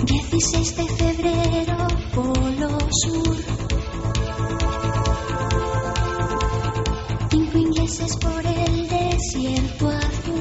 16 de febrero, Polo Sur. 5 ingleses por el desierto azul.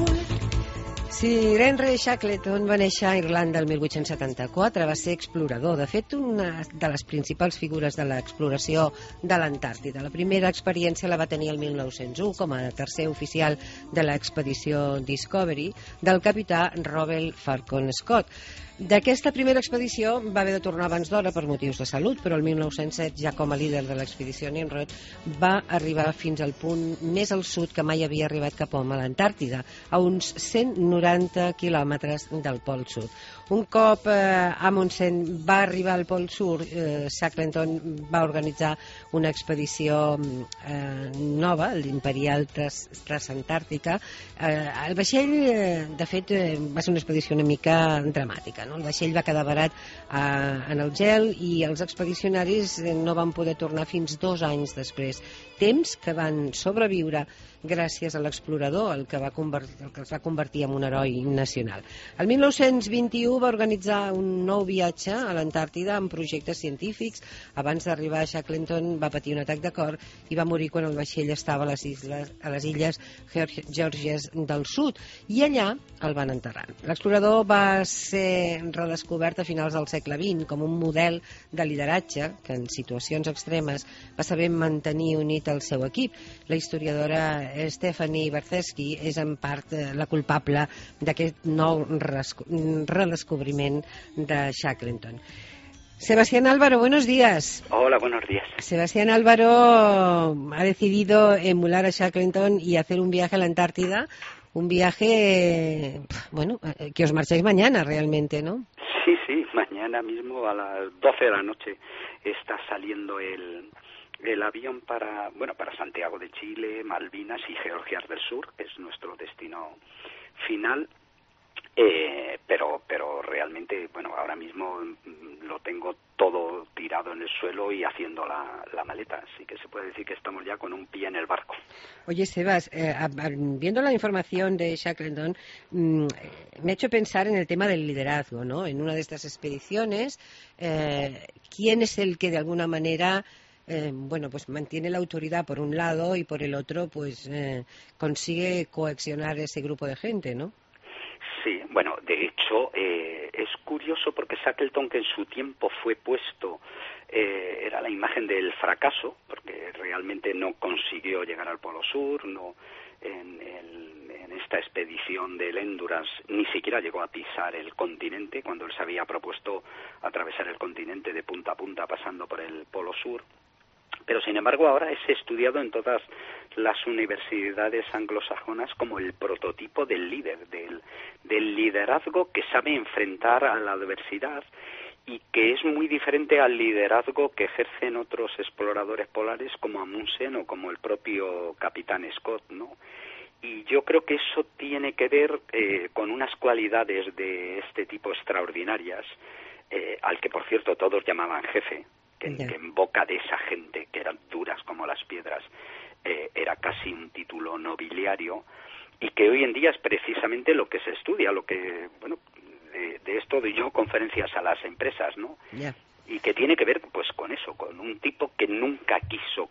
Sir Henry Shackleton va néixer a Irlanda el 1874, va ser explorador, de fet una de les principals figures de l'exploració de l'Antàrtida. La primera experiència la va tenir el 1901 com a tercer oficial de l'expedició Discovery del capità Robert Falcon Scott. D'aquesta primera expedició va haver de tornar abans d'hora per motius de salut, però el 1907, ja com a líder de l'expedició Nimrod, va arribar fins al punt més al sud que mai havia arribat cap home, a l'Antàrtida, a uns 190 quilòmetres del Pol Sud. Un cop Amundsen va arribar al Pol Sud, Shackleton va organitzar una expedició nova, l'Imperial Transantàrtica. El vaixell, de fet, va ser una expedició una mica dramàtica. El vaixell va quedar varat en el gel i els expedicionaris no van poder tornar fins 2 anys després. Temps que van sobreviure gràcies a l'explorador, el que es va convertir en un heroi nacional. El 1921 va organitzar un nou viatge a l'Antàrtida amb projectes científics. Abans d'arribar, Shackleton va patir un atac de cor i va morir quan el vaixell estava a les illes Georgies del Sud, i allà el van enterrar. L'explorador va ser redescobert a finals del segle XX com un model de lideratge que en situacions extremes va saber mantenir unit el seu equip. La historiadora Stephanie Bartzeski és en part la culpable d'aquest nou redescobriment de Shackleton. Sebastián Álvaro, buenos días. Hola, buenos días. Sebastián Álvaro ha decidido emular a Shackleton y hacer un viaje a la Antártida, un viaje, bueno, que os marcháis mañana realmente, ¿no? Sí, mañana mismo a las 12 de la noche está saliendo el avión para Santiago de Chile, Malvinas y Georgias del Sur, que es nuestro destino final. Pero realmente, bueno, ahora mismo lo tengo todo tirado en el suelo y haciendo la maleta, así que se puede decir que estamos ya con un pie en el barco. Oye, Sebas, viendo la información de Shackleton, me ha hecho pensar en el tema del liderazgo, ¿no? En una de estas expediciones, ¿quién es el que de alguna manera pues mantiene la autoridad por un lado y por el otro pues consigue coaccionar ese grupo de gente, ¿no? Sí, bueno, de hecho es curioso porque Shackleton, que en su tiempo fue puesto, era la imagen del fracaso, porque realmente no consiguió llegar al Polo Sur, no en esta expedición del Endurance ni siquiera llegó a pisar el continente, cuando él se había propuesto atravesar el continente de punta a punta pasando por el Polo Sur. Pero, sin embargo, ahora es estudiado en todas las universidades anglosajonas como el prototipo del líder, del liderazgo que sabe enfrentar a la adversidad y que es muy diferente al liderazgo que ejercen otros exploradores polares como Amundsen o como el propio capitán Scott, ¿no? Y yo creo que eso tiene que ver con unas cualidades de este tipo extraordinarias, al que, por cierto, todos llamaban jefe, que en boca de esa gente que eran duras como las piedras era casi un título nobiliario, y que hoy en día es precisamente lo que se estudia, lo que, bueno, de esto doy yo conferencias a las empresas, ¿no? Y que tiene que ver pues con eso, con un tipo que nunca quiso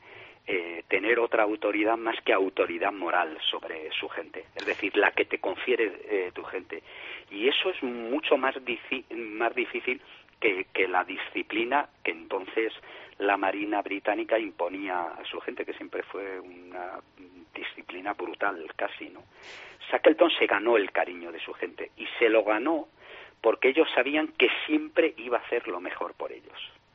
tener otra autoridad más que autoridad moral sobre su gente, es decir, la que te confiere tu gente, y eso es mucho más difícil que la disciplina que entonces la Marina británica imponía a su gente, que siempre fue una disciplina brutal casi, ¿no? Shackleton se ganó el cariño de su gente y se lo ganó porque ellos sabían que siempre iba a hacer lo mejor por ellos.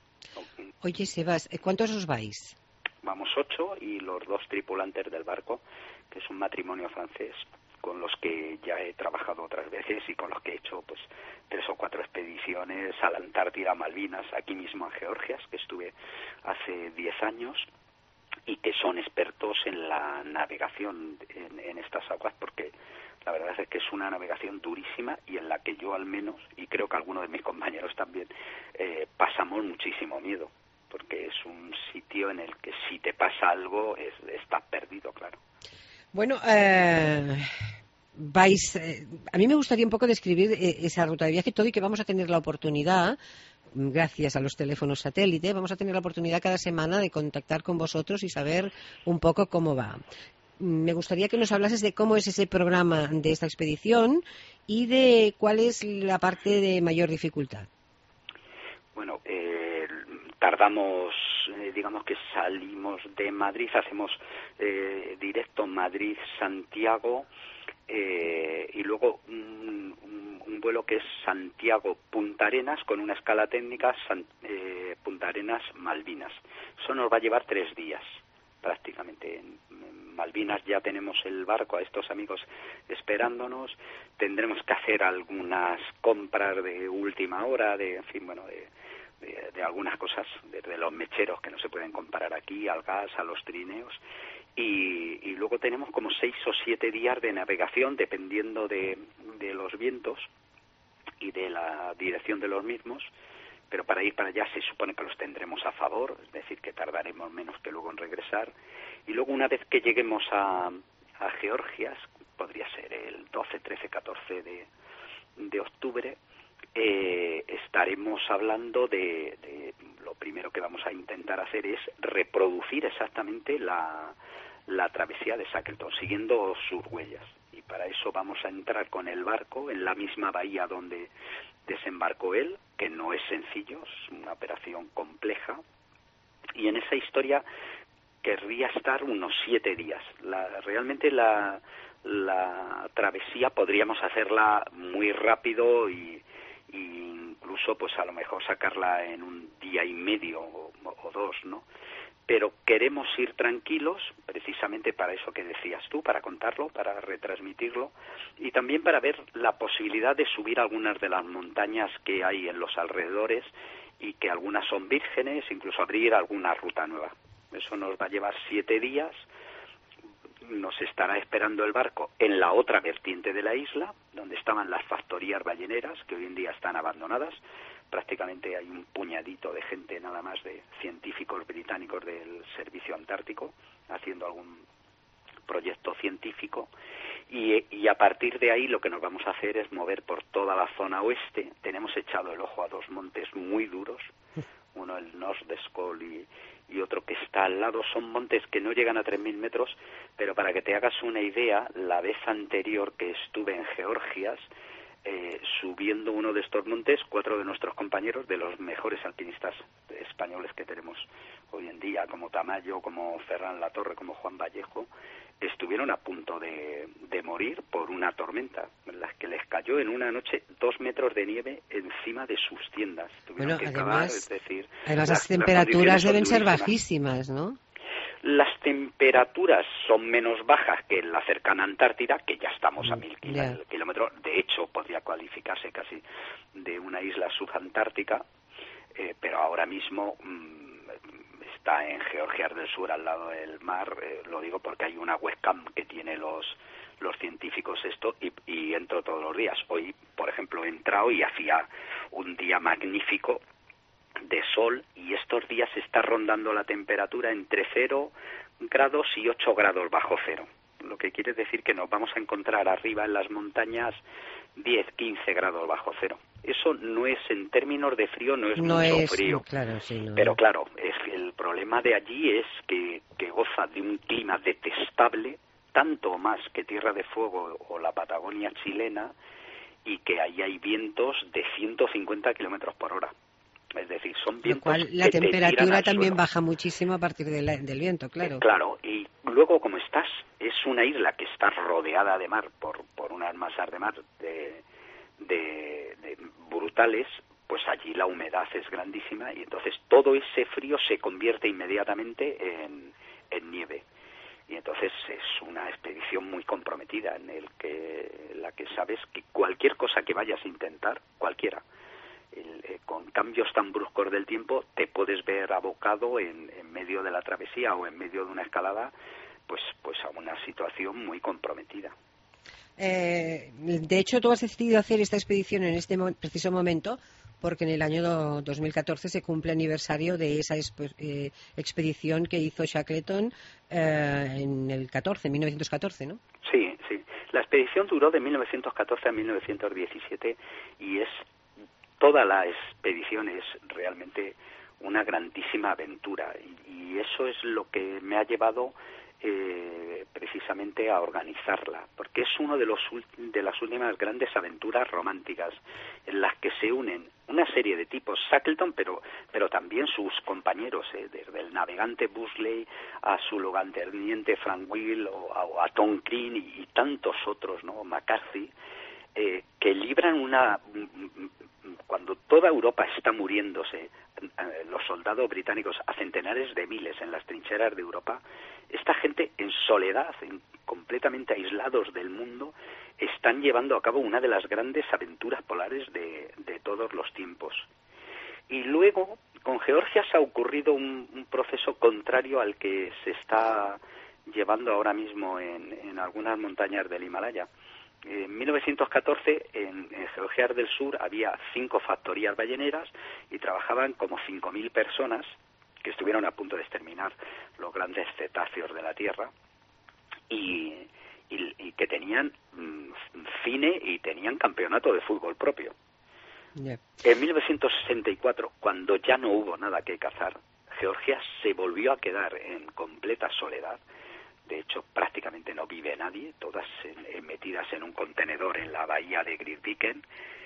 Oye, Sebas, ¿cuántos os vais? Vamos 8 y los 2 tripulantes del barco, que es un matrimonio francés con los que ya he trabajado otras veces y con los que he hecho pues 3 o 4 expediciones a la Antártida, a Malvinas, aquí mismo en Georgias, que estuve hace 10 años, y que son expertos en la navegación en estas aguas, porque la verdad es que es una navegación durísima y en la que yo al menos, y creo que algunos de mis compañeros también, pasamos muchísimo miedo, porque es un sitio en el que si te pasa algo estás perdido, claro. Bueno, a mí me gustaría un poco describir esa ruta de viaje, todo, y que vamos a tener la oportunidad, gracias a los teléfonos satélite, vamos a tener la oportunidad cada semana de contactar con vosotros y saber un poco cómo va. Me gustaría que nos hablases de cómo es ese programa de esta expedición y de cuál es la parte de mayor dificultad. Bueno, tardamos, digamos que salimos de Madrid, hacemos directo Madrid-Santiago, y luego un vuelo que es Santiago-Punta Arenas con una escala técnica Punta Arenas-Malvinas. Eso nos va a llevar 3 días prácticamente. En Malvinas ya tenemos el barco a estos amigos esperándonos, tendremos que hacer algunas compras de última hora, de algunas cosas, desde los mecheros que no se pueden comprar aquí, al gas, a los trineos, y luego tenemos como 6 o 7 días de navegación dependiendo de los vientos y de la dirección de los mismos, pero para ir para allá se supone que los tendremos a favor, es decir, que tardaremos menos que luego en regresar, y luego una vez que lleguemos a Georgia, podría ser el 12, 13, 14 de octubre, estaremos hablando de lo primero que vamos a intentar hacer es reproducir exactamente la travesía de Shackleton, siguiendo sus huellas, y para eso vamos a entrar con el barco en la misma bahía donde desembarcó él, que no es sencillo, es una operación compleja, y en esa historia querría estar unos 7 días. Realmente la travesía podríamos hacerla muy rápido y incluso pues a lo mejor sacarla en un día y medio o 2, ¿no? Pero queremos ir tranquilos, precisamente para eso que decías tú, para contarlo, para retransmitirlo, y también para ver la posibilidad de subir algunas de las montañas que hay en los alrededores, y que algunas son vírgenes, incluso abrir alguna ruta nueva. Eso nos va a llevar 7 días, nos estará esperando el barco en la otra vertiente de la isla, donde estaban las factorías balleneras, que hoy en día están abandonadas. Prácticamente hay un puñadito de gente nada más, de científicos británicos del Servicio Antártico, haciendo algún proyecto científico, y a partir de ahí lo que nos vamos a hacer es mover por toda la zona oeste. Tenemos echado el ojo a 2 montes muy duros, uno el Nordskeol y otro que está al lado. Son montes que no llegan a 3.000 metros, pero para que te hagas una idea, la vez anterior que estuve en Georgias, subiendo uno de estos montes, 4 de nuestros compañeros, de los mejores alpinistas españoles que tenemos hoy en día, como Tamayo, como Ferran Latorre, como Juan Vallejo, estuvieron a punto de morir por una tormenta, en la que les cayó en una noche 2 metros de nieve encima de sus tiendas. Tuvieron que cavar, es decir, además las temperaturas deben ser bajísimas, ¿no? Las temperaturas son menos bajas que en la cercana Antártida, que ya estamos a 1.000 kilómetros. De hecho, podría cualificarse casi de una isla subantártica, pero ahora mismo está en Georgia del Sur, al lado del mar. Lo digo porque hay una webcam que tiene los científicos y entro todos los días. Hoy, por ejemplo, he entrado y hacía un día magnífico de sol, y estos días está rondando la temperatura entre 0 grados y 8 grados bajo cero, lo que quiere decir que nos vamos a encontrar arriba en las montañas 10, 15 grados bajo cero. Eso no es, en términos de frío, no es mucho frío, claro, sí, no. Pero claro, el problema de allí es que goza de un clima detestable, tanto más que Tierra de Fuego o la Patagonia chilena, y que ahí hay vientos de 150 kilómetros por hora. Es decir, son vientos. Lo cual, la temperatura también suelo. Baja muchísimo a partir del viento, claro. Claro, y luego como es una isla que está rodeada de mar por unas masas de mar de brutales, pues allí la humedad es grandísima, y entonces todo ese frío se convierte inmediatamente en nieve. Y entonces es una expedición muy comprometida en la que sabes que cualquier cosa que vayas a intentar, cualquiera, con cambios tan bruscos del tiempo, te puedes ver abocado en medio de la travesía o en medio de una escalada, pues a una situación muy comprometida. De hecho, tú has decidido hacer esta expedición en este preciso momento porque en el año 2014 se cumple aniversario de esa expedición que hizo Shackleton en el 1914, ¿no? Sí, sí. La expedición duró de 1914 a 1917 y toda la expedición es realmente una grandísima aventura y eso es lo que me ha llevado precisamente a organizarla, porque es uno de las últimas grandes aventuras románticas en las que se unen una serie de tipos, Shackleton, pero también sus compañeros, desde el navegante Busley a su lugarteniente Frank Will o a Tom Crean y tantos otros, ¿no? McCarthy, que libran cuando toda Europa está muriéndose, los soldados británicos a centenares de miles en las trincheras de Europa, esta gente en soledad, completamente aislados del mundo, están llevando a cabo una de las grandes aventuras polares de todos los tiempos. Y luego, con Georgia se ha ocurrido un proceso contrario al que se está llevando ahora mismo en algunas montañas del Himalaya. En 1914, en Georgia del Sur, había 5 factorías balleneras y trabajaban como 5.000 personas que estuvieron a punto de exterminar los grandes cetáceos de la Tierra y que tenían cine y tenían campeonato de fútbol propio. Yeah. En 1964, cuando ya no hubo nada que cazar, Georgia se volvió a quedar en completa soledad. De hecho, prácticamente no vive nadie, todas metidas en un contenedor en la bahía de Grytviken.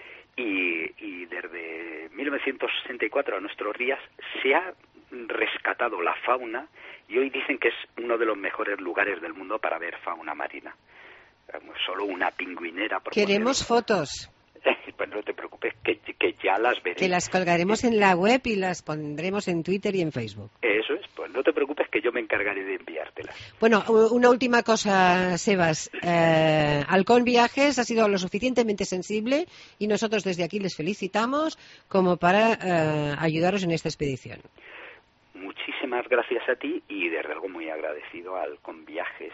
Y desde 1964 a nuestros días se ha rescatado la fauna y hoy dicen que es uno de los mejores lugares del mundo para ver fauna marina. Solo una pingüinera. Queremos fotos. Pues no te preocupes, que ya las veré. Que las colgaremos en la web y las pondremos en Twitter y en Facebook. Eso es, pues no te preocupes que yo me encargaré de enviártelas. Bueno, una última cosa, Sebas. Halcón Viajes ha sido lo suficientemente sensible y nosotros desde aquí les felicitamos como para ayudaros en esta expedición. Muchísimas gracias a ti y desde luego muy agradecido a Halcón Viajes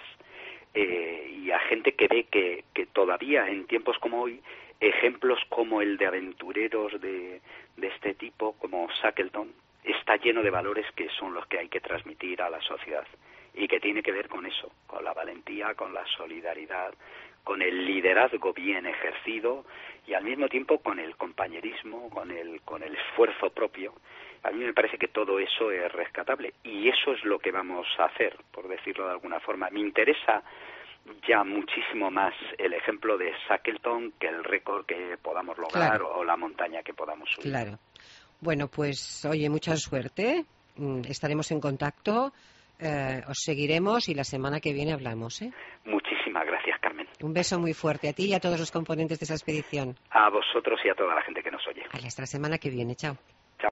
y a gente que ve que todavía en tiempos como hoy ejemplos como el de aventureros de este tipo, como Shackleton, está lleno de valores que son los que hay que transmitir a la sociedad y que tiene que ver con eso, con la valentía, con la solidaridad, con el liderazgo bien ejercido y al mismo tiempo con el compañerismo, con el esfuerzo propio. A mí me parece que todo eso es rescatable y eso es lo que vamos a hacer, por decirlo de alguna forma. Me interesa ya muchísimo más el ejemplo de Shackleton que el récord que podamos lograr, claro, o la montaña que podamos subir. Claro. Bueno, pues oye, mucha suerte. Estaremos en contacto, os seguiremos y la semana que viene hablamos, ¿eh? Muchísimas gracias, Carmen. Un beso muy fuerte a ti y a todos los componentes de esa expedición. A vosotros y a toda la gente que nos oye. Hasta la semana que viene. Chao.